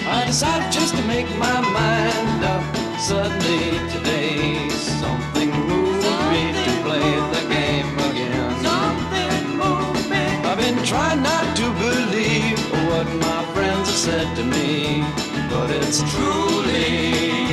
I decided just to make my mind up. Suddenly today, something moved me to play the game again. Something moved me. I've been trying not to believe what my friends have said to me, but it's truly